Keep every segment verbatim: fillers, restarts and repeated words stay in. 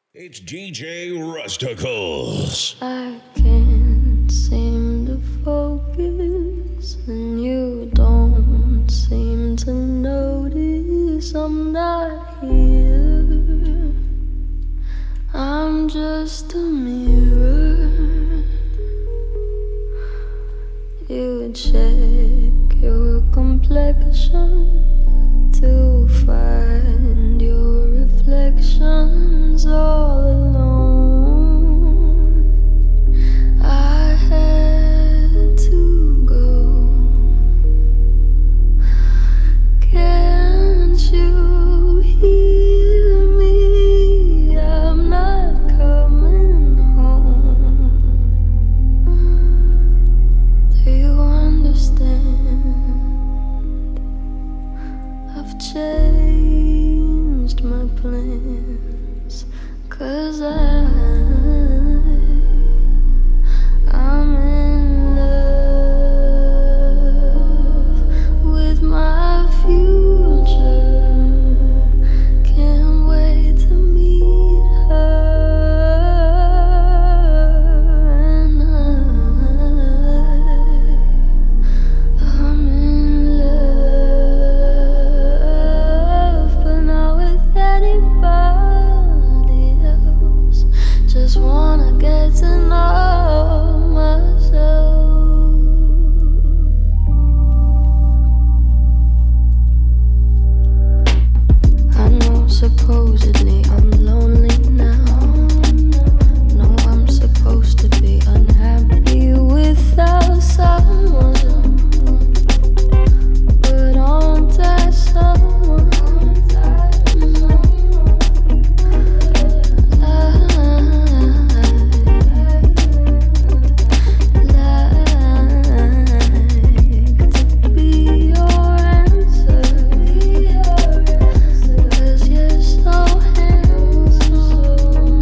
It's D J Rusticles. I can't seem to focus, and you don't seem to notice I'm not here. I'm just a mirror. You check your complexion to find your reflections all alone. I had to go. Can't you hear me? I'm not coming home. Do you understand? I've changed my plans, 'cause I, I'm in love with my future. Can't wait to meet her, and I, I'm in love, but not with anybody else. Just wanna get to know myself. I know supposedly I'm lonely now. No, I'm supposed to be unhappy without someone, but aren't I someone? I'd like to be your answer, 'cause you're so handsome.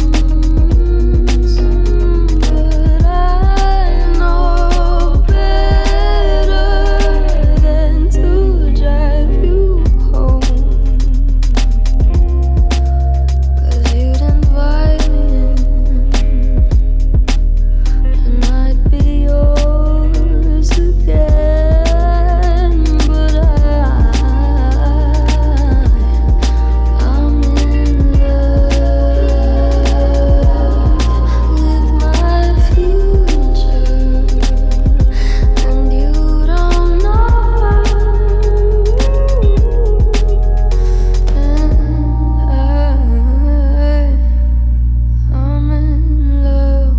But I know better than to drive you home, 'cause you'd invite me in, and I'd be yours again. But I, I'm in love with my future, and you don't know. And I, I'm in love,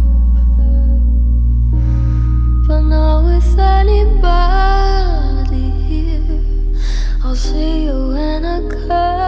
but not with anybody here. I'll see you when I come.